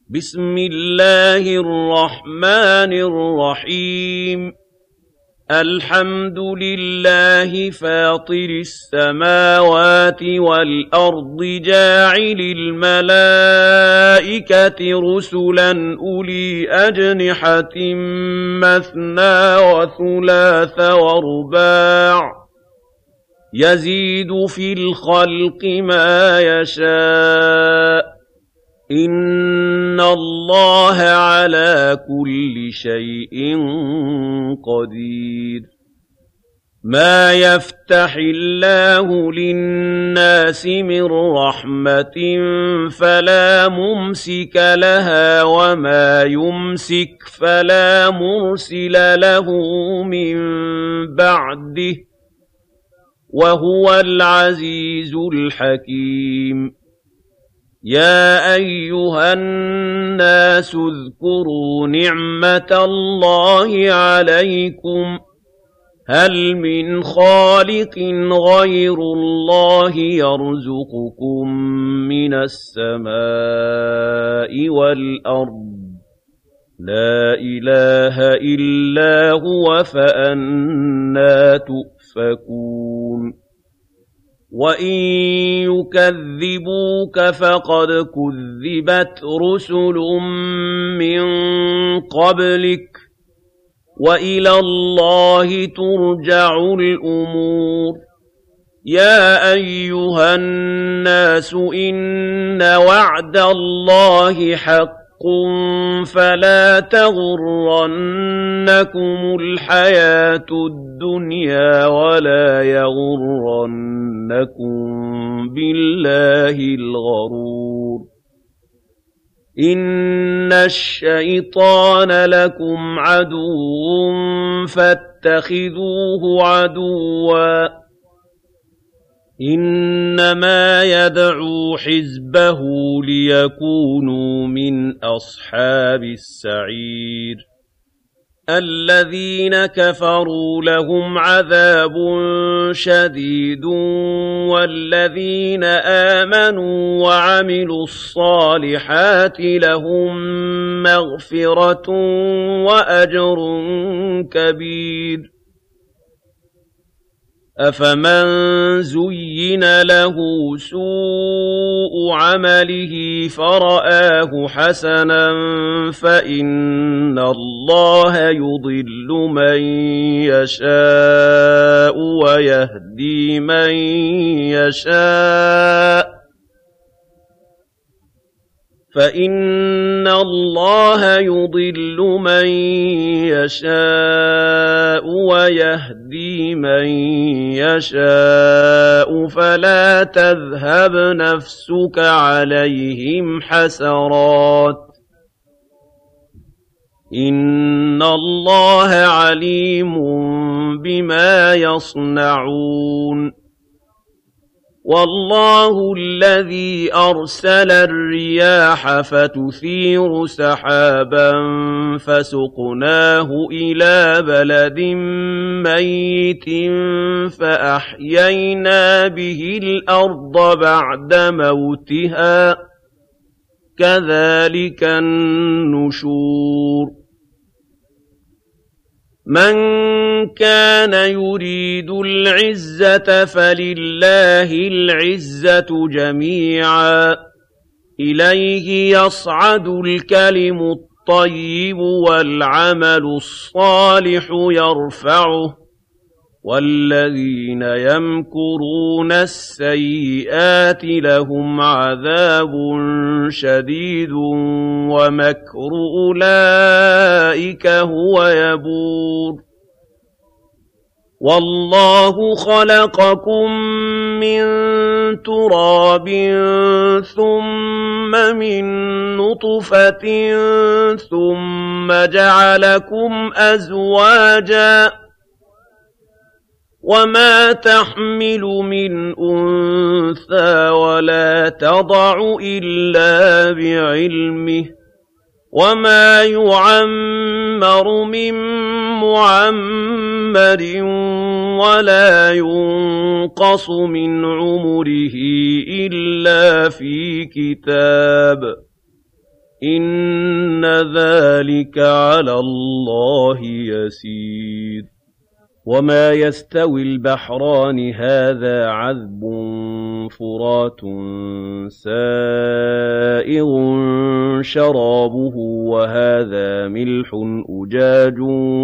بسم الله الرحمن الرحيم الحمد لله فاطر السماوات والأرض جاعل الملائكة رسلا أولي أجنحة مثنى وثلاث ورباع يزيد في الخلق ما يشاء إِنَّ اللَّهَ عَلَى كُلِّ شَيْءٍ قَدِيرٌ مَا يَفْتَحِ اللَّهُ لِلنَّاسِ مِن رَّحْمَةٍ فَلَا مُمْسِكَ لَهَا وَمَا يُمْسِكْ فَلَا مُرْسِلَ لَهُ مِن بَعْدِهِ وَهُوَ الْعَزِيزُ الْحَكِيمُ يَا أَيُّهَا النَّاسُ اذْكُرُوا نِعْمَةَ اللَّهِ عَلَيْكُمْ هَلْ مِنْ خَالِقٍ غَيْرُ اللَّهِ يَرْزُقُكُم مِّنَ السَّمَاءِ وَالْأَرْضِ لَا إِلَٰهَ إِلَّا هُوَ فَأَنَّىٰ تُؤْفَكُونَ وَإِن يُكَذِّبُوكَ فَقَدْ كُذِّبَتْ رُسُلٌ مِّن قَبْلِكَ وَإِلَى اللَّهِ تُرْجَعُ الْأُمُورُ يَا أَيُّهَا النَّاسُ إِنَّ وَعْدَ اللَّهِ حَقٌّ فَلَا تَغُرَّنَّكُمُ الْحَيَاةُ الدُّنْيَا وَلَا يَغُرَّنَّكُم بِاللَّهِ الْغَرُورُ إِنَّ الشَّيْطَانَ لَكُمْ عَدُوٌّ فَاتَّخِذُوهُ عَدُوًّا إِنَّمَا يَدْعُو حِزْبَهُ لِيَكُونُوا مِنْ أَصْحَابِ السَّعِيرِ الَّذِينَ كَفَرُوا لَهُمْ عَذَابٌ شَدِيدٌ وَالَّذِينَ آمَنُوا وَعَمِلُوا الصَّالِحَاتِ لَهُم مَّغْفِرَةٌ وَأَجْرٌ كَبِيرٌ أَفَمَن زُيِّنَ لَهُ سُوءُ عَمَلِهِ فَرَآهُ حَسَنًا فَإِنَّ اللَّهَ يُضِلُّ مَن يَشَاءُ وَيَهْدِي مَن يَشَاءُ فَإِنَّ اللَّهَ يُضِلُّ مَن يَشَاءُ وَيَهْدِي مَن يَشَاءُ فَلَا تَذْهَبْ نَفْسُكَ عَلَيْهِمْ حَسَرَاتٍ ۚ إِنَّ اللَّهَ عَلِيمٌ بِمَا يَصْنَعُونَ وَاللَّهُ الَّذِي أَرْسَلَ الرِّيَاحَ فَتُثِيرُ سَحَابًا فَسُقْنَاهُ إِلَىٰ بَلَدٍ مَّيِّتٍ فَأَحْيَيْنَا بِهِ الْأَرْضَ بَعْدَ مَوْتِهَا ۚ كَذَٰلِكَ النُّشُورُ مَن كَانَ يُرِيدُ الْعِزَّةَ فَلِلَّهِ الْعِزَّةُ جَمِيعًا ۚ إِلَيْهِ يَصْعَدُ الْكَلِمُ الطَّيِّبُ وَالْعَمَلُ الصَّالِحُ يَرْفَعُهُ ۚ وَالَّذِينَ يَمْكُرُونَ السَّيِّئَاتِ لَهُمْ عَذَابٌ شَدِيدٌ وَمَكْرُ أُولَٰئِكَ هُوَ يَبُورُ وَاللَّهُ خَلَقَكُم مِّن تُرَابٍ ثُمَّ مِن نُّطْفَةٍ ثُمَّ جَعَلَكُمْ أَزْوَاجًا ۚ وَمَا تَحْمِلُ مِنْ أُنثَىٰ وَلَا تَضَعُ إِلَّا بِعِلْمِهِ ۚ وَمَا يُعَمَّرُ مِن مُّعَمَّرٍ وَلَا يُنقَصُ مِنْ عُمُرِهِ إِلَّا فِي كِتَابٍ إِنَّ ذَٰلِكَ عَلَى اللَّهِ يَسِيرٌ وَمَا يَسْتَوِي الْبَحْرَانِ هَٰذَا عَذْبٌ فُرَاتٌ سَائِغٌ شَرَابُهُ وَهَٰذَا مِلْحٌ أُجَاجٌ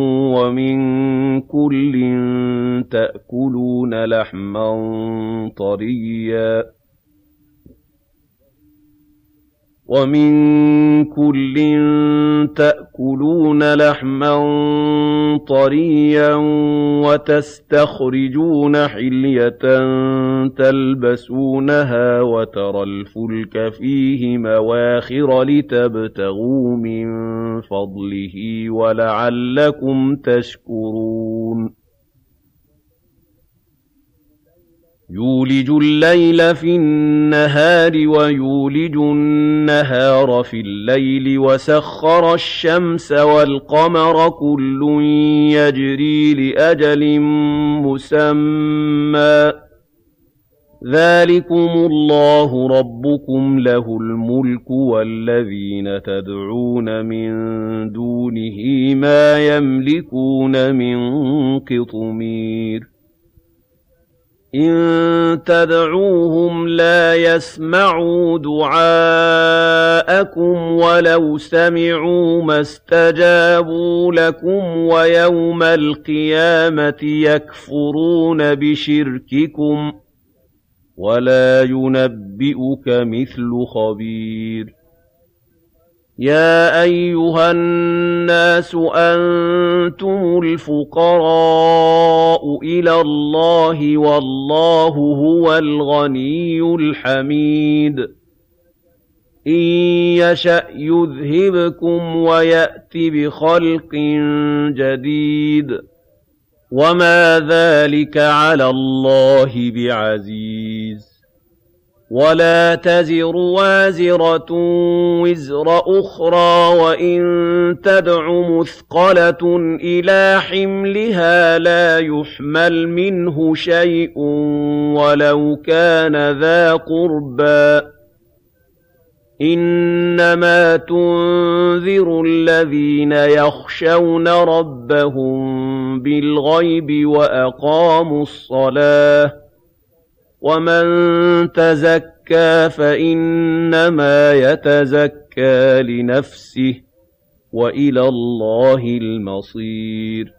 وَمِن كُلٍّ تَأْكُلُونَ لَحْمًا طَرِيًّا وَتَسْتَخْرِجُونَ حِلْيَةً تَلْبَسُونَهَا وَتَرَى الْفُلْكَ فِيهِ مَوَاخِرَ لِتَبْتَغُوا مِن فَضْلِهِ وَلَعَلَّكُمْ تَشْكُرُونَ يُولِجُ اللَّيْلَ فِي النَّهَارِ وَيُولِجُ النَّهَارَ فِي اللَّيْلِ وَسَخَّرَ الشَّمْسَ وَالْقَمَرَ كُلٌّ يَجْرِي لِأَجَلٍ مُّسَمًّى ۚ ذَٰلِكُمُ اللَّهُ رَبُّكُمْ لَهُ الْمُلْكُ وَالَّذِينَ تَدْعُونَ مِن دُونِهِ مَا يَمْلِكُونَ مِن قِطْمِيرٍ إِن تَدْعُوهُمْ لَا يَسْمَعُوا دُعَاءَكُمْ وَلَوْ سَمِعُوا مَا اسْتَجَابُوا لَكُمْ وَيَوْمَ الْقِيَامَةِ يَكْفُرُونَ بِشِرْكِكُمْ ۚ وَلَا يُنَبِّئُكَ مِثْلُ خَبِيرٍ يَا أَيُّهَا النَّاسُ أَنتُمُ الْفُقَرَاءُ إِلَى اللَّهِ وَاللَّهُ هُوَ الْغَنِيُّ الْحَمِيدُ إِن يَشَأْ يُذْهِبْكُمْ وَيَأْتِ بِخَلْقٍ جَدِيدٍ وَمَا ذَٰلِكَ عَلَى اللَّهِ بِعَزِيزٍ وَلَا تَزِرُ وَازِرَةٌ وِزْرَ أُخْرَىٰ وَإِن تَدْعُ مُثْقَلَةٌ إِلَىٰ حِمْلِهَا لَا يُحْمَلْ مِنْهُ شَيْءٌ وَلَوْ كَانَ ذَا قُرْبَىٰ ۗ إِنَّمَا تُنذِرُ الَّذِينَ يَخْشَوْنَ رَبَّهُم بِالْغَيْبِ وَأَقَامُوا الصَّلَاةَ ۚ وَمَن تَزَكَّىٰ فَإِنَّمَا يَتَزَكَّىٰ لِنَفْسِهِ ۚ وَإِلَى اللَّهِ الْمَصِيرُ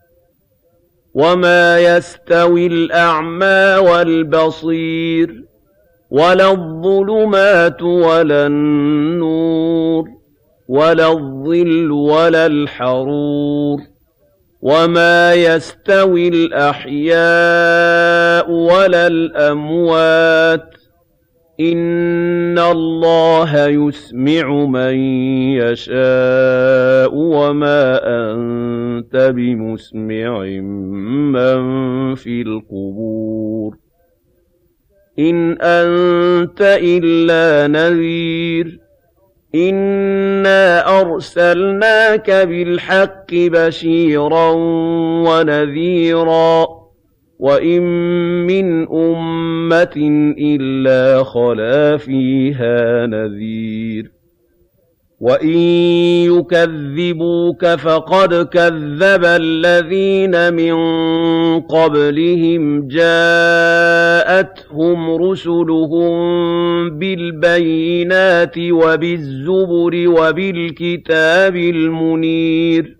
وَمَا يَسْتَوِي الْأَعْمَىٰ وَالْبَصِيرُ وَلَا الظُّلُمَاتُ وَلَا النُّورُ وَلَا الظِّلُّ وَلَا الْحَرُورُ وَمَا يَسْتَوِي الْأَحْيَاءُ وَلَا الْأَمْوَاتُ ۚ إِنَّ اللَّهَ يُسْمِعُ مَن يَشَاءُ وَمَا أَنتَ بِمُسْمِعٍ مَّن فِي الْقُبُورِ إِنْ أَنتَ إِلَّا نَذِيرٌ إِنَّا أَرْسَلْنَاكَ بِالْحَقِّ بَشِيرًا وَنَذِيرًا ۚ وَإِن مِّنْ أُمَّةٍ إِلَّا خَلَا فِيهَا نَذِيرٌ وَإِن يُكَذِّبُوكَ فَقَدْ كَذَّبَ الَّذِينَ مِن قَبْلِهِمْ جَاءَتْهُمْ رُسُلُهُم بِالْبَيِّنَاتِ وَبِالزُّبُرِ وَبِالْكِتَابِ الْمُنِيرِ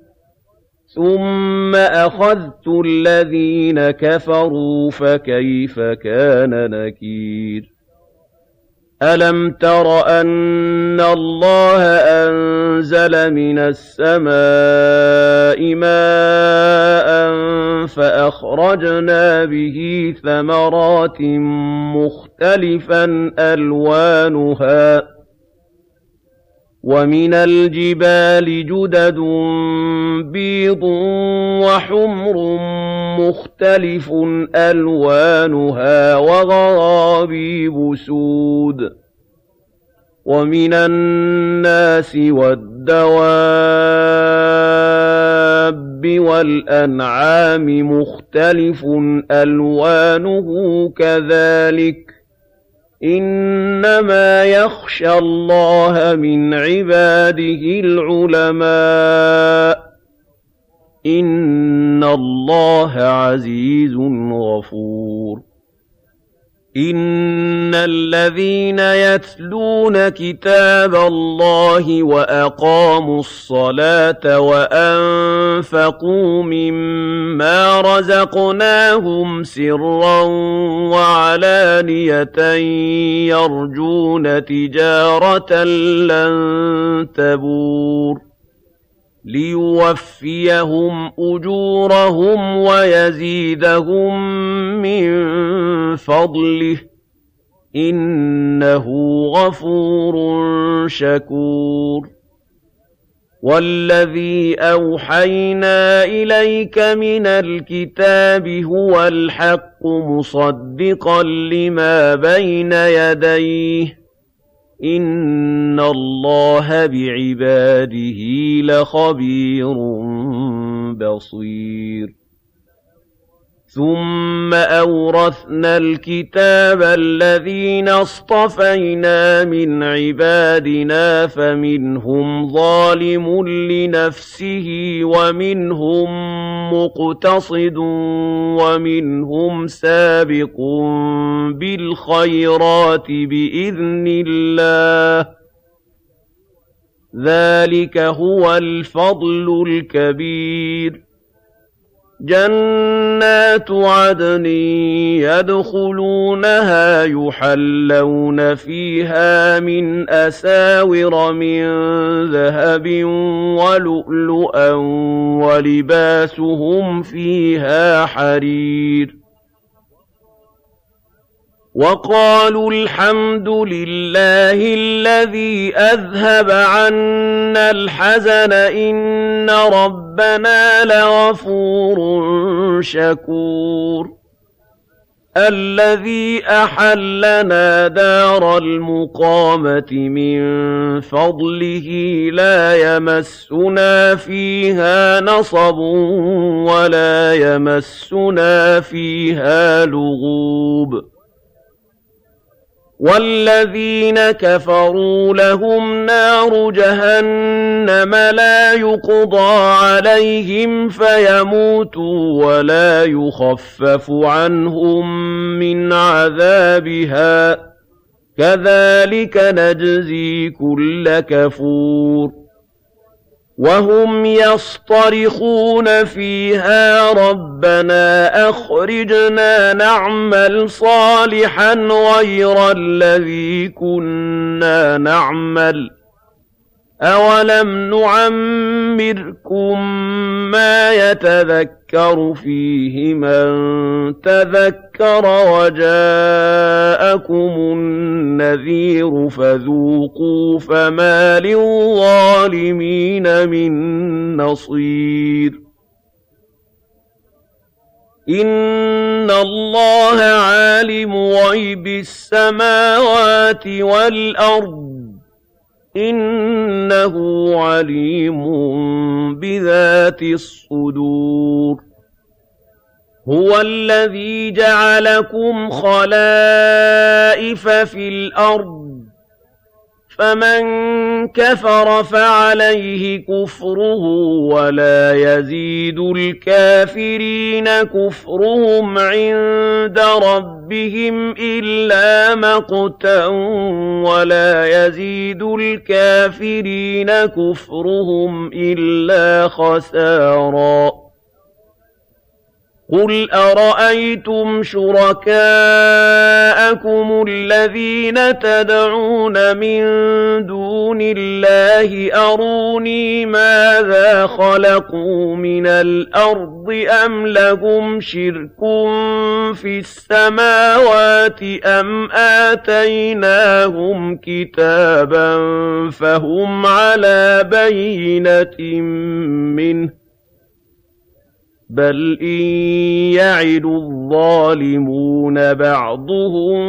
ثُمَّ أَخَذْتُ الَّذِينَ كَفَرُوا فَكَيْفَ كَانَ نَكِيرِ أَلَمْ تَرَ أَنَّ اللَّهَ أَنزَلَ مِنَ السَّمَاءِ مَاءً فَأَخْرَجْنَا بِهِ ثَمَرَاتٍ مُّخْتَلِفًا أَلْوَانُهَا ۚ وَمِنَ الْجِبَالِ جُدَدٌ بِيضٌ وَحُمْرٌ مُّخْتَلِفٌ أَلْوَانُهَا وَغَرَابِيبُ سُودٌ وَمِنَ النَّاسِ وَالدَّوَابِّ وَالْأَنْعَامِ مُخْتَلِفٌ أَلْوَانُهُ كَذَٰلِكَ إِنَّمَا يَخْشَى اللَّهَ مِنْ عِبَادِهِ الْعُلَمَاءُ ۗ إِنَّ اللَّهَ عَزِيزٌ غَفُورٌ إِنَّ الَّذِينَ يَتْلُونَ كِتَابَ اللَّهِ وَأَقَامُوا الصَّلَاةَ وَأَنفَقُوا مِمَّا رَزَقْنَاهُمْ سِرًّا وَعَلَانِيَةً يَرْجُونَ تِجَارَةً لَّن تَبُورَ لِيُوَفِّيَهُمْ أُجُورَهُمْ وَيَزِيدَهُم مِّن فَضْلِهِ ۚ إِنَّهُ غَفُورٌ شَكُورٌ وَالَّذِي أَوْحَيْنَا إِلَيْكَ مِنَ الْكِتَابِ هُوَ الْحَقُّ مُصَدِّقًا لِّمَا بَيْنَ يَدَيْهِ ۗ إِنَّ اللَّهَ بِعِبَادِهِ لَخَبِيرٌ بَصِيرٌ ثُمَّ أَوْرَثْنَا الْكِتَابَ الَّذِينَ اصْطَفَيْنَا مِنْ عِبَادِنَا فَمِنْهُمْ ظَالِمٌ لِّنَفْسِهِ وَمِنْهُم مُّقْتَصِدٌ وَمِنْهُمْ سَابِقٌ بِالْخَيْرَاتِ بِإِذْنِ اللَّهِ ۚ ذَٰلِكَ هُوَ الْفَضْلُ الْكَبِيرُ جَنَّاتُ عَدْنٍ يَدْخُلُونَهَا يُحَلَّوْنَ فِيهَا مِنْ أَسَاوِرَ مِن ذَهَبٍ وَلُؤْلُؤًا وَلِبَاسُهُمْ فِيهَا حَرِيرٌ وَقَالُوا الْحَمْدُ لِلَّهِ الَّذِي أَذْهَبَ عَنَّا الْحَزَنَ إِنَّ رَبَّنَا لَغَفُورٌ شَكُورٌ الَّذِي أَحَلَّنَا دَارَ الْمُقَامَةِ مِن فَضْلِهِ لَا يَمَسُّنَا فِيهَا نَصَبٌ وَلَا يَمَسُّنَا فِيهَا لُغُوبٌ وَالَّذِينَ كَفَرُوا لَهُمْ نَارُ جَهَنَّمَ لَا يُقْضَىٰ عَلَيْهِمْ فَيَمُوتُوا وَلَا يُخَفَّفُ عَنْهُم مِّنْ عَذَابِهَا ۚ كَذَٰلِكَ نَجْزِي كُلَّ كَفُورٍ وَهُمْ يَصْطَرِخُونَ فِيهَا رَبَّنَا أَخْرِجْنَا نَعْمَلْ صَالِحًا غَيْرَ الَّذِي كُنَّا نَعْمَلُ ۚ أَوَلَمْ نُعَمِّرْكُم مَّا يَتَذَكَّرُ فِيهِ مَن تَذَكَّرَ وَجَاءَكُمُ النَّذِيرُ فَذُوقُوا فَمَا لِلظَّالِمِينَ مِن نَّصِيرٍ إِنَّ اللَّهَ عَالِمُ غَيْبِ السَّمَاوَاتِ وَالْأَرْضِ ۚ إِنَّهُ عَلِيمٌ بِذَاتِ الصُّدُورِ هُوَ الَّذِي جَعَلَكُمْ خَلَائِفَ فِي الْأَرْضِ ۚ فَمَن كَفَرَ فَعَلَيْهِ كُفْرُهُ وَلَا يَزِيدُ الْكَافِرِينَ كُفْرُهُمْ عِندَ رَبِّهِمْ إِلَّا مَقْتًا وَلَا يَزِيدُ الْكَافِرِينَ كُفْرُهُمْ إِلَّا خَسَارًا قُلْ أَرَأَيْتُمْ شُرَكَاءَكُمُ الَّذِينَ تَدْعُونَ مِن دُونِ اللَّهِ أَرُونِي مَاذَا خَلَقُوا مِنَ الْأَرْضِ أَمْ لَهُمْ شِرْكٌ فِي السَّمَاوَاتِ أَمْ آتَيْنَاهُمْ كِتَابًا فَهُمْ عَلَىٰ بَيِّنَةٍ مِّنْهُ ۚ بَلْ إِن يَعِدُ الظَّالِمُونَ بَعْضُهُم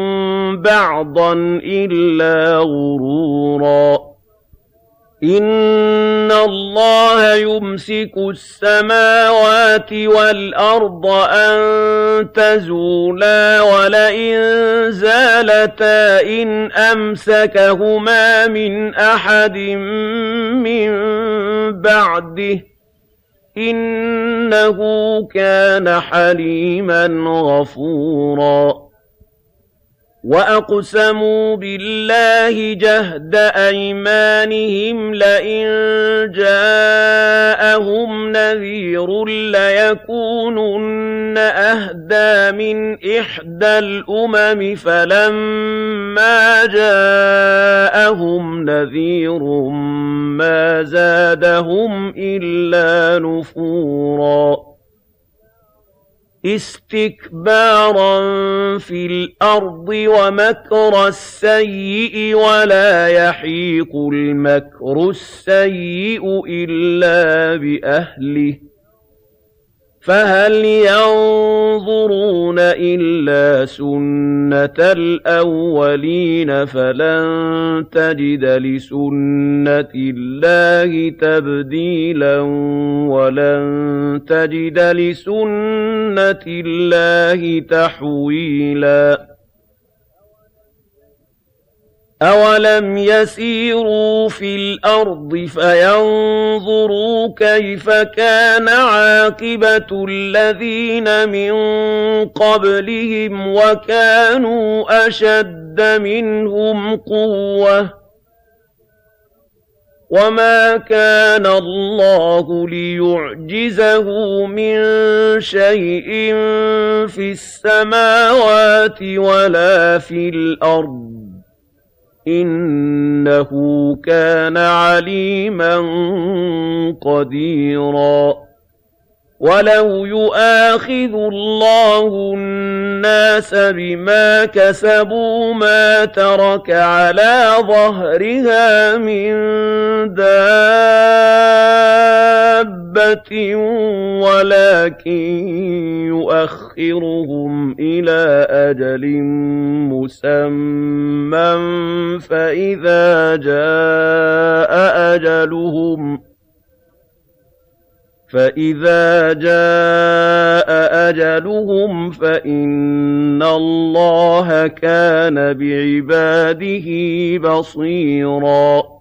بَعْضًا إِلَّا غُرُورًا إِنَّ إِنَّ اللَّهَ يُمْسِكُ السَّمَاوَاتِ وَالْأَرْضَ أَن تَزُولَا وَلَئِن زَالَتَا إِنْ أَمْسَكَهُمَا مِنْ أَحَدٍ مِّن بَعْدِهِ ۚ إِنَّهُ كَانَ حَلِيمًا غَفُورًا وَأَقْسَمُوا بِاللَّهِ جَهْدَ أَيْمَانِهِمْ لَئِن جَاءَهُمْ نَذِيرٌ لَّيَكُونُنَّ أَهْدَىٰ مِنْ إِحْدَى الْأُمَمِ فَلَمَّا جَاءَهُمْ نَذِيرٌ مَّا زَادَهُمْ إِلَّا نُفُورًا اسْتِكْبَارًا فِي الْأَرْضِ وَمَكْرَ السَّيِّئِ ۚ وَلَا يَحِيقُ الْمَكْرُ السَّيِّئُ إِلَّا بِأَهْلِهِ ۚ فَهَلْ يَنظُرُونَ إِلَّا سُنَّتَ الْأَوَّلِينَ فَلَن تَجِدَ لِسُنَّةِ اللَّهِ تَبْدِيلًا وَلَن تَجِدَ لِسُنَّةِ اللَّهِ تَحْوِيلًا أَوَلَمْ يَسِيرُوا فِي الْأَرْضِ فَيَنظُرُوا كَيْفَ كَانَ عَاقِبَةُ الَّذِينَ مِن قَبْلِهِمْ وَكَانُوا أَشَدَّ مِنْهُمْ قُوَّةً ۚ وَمَا كَانَ اللَّهُ لِيُعْجِزَهُ مِن شَيْءٍ فِي السَّمَاوَاتِ وَلَا فِي الْأَرْضِ ۚ إِنَّهُ كَانَ عَلِيمًا قَدِيرًا وَلَوْ يُؤَاخِذُ اللَّهُ النَّاسَ بِمَا كَسَبُوا مَا تَرَكَ عَلَىٰ ظَهْرِهَا مِن دَابَّةٍ وَلَٰكِن يُؤَخِّرُهُمْ إِلَىٰ أَجَلٍ مُّسَمًّى فَإِذَا جَاءَ أَجَلُهُمْ فَإِنَّ اللَّهَ كَانَ بِعِبَادِهِ بَصِيرًا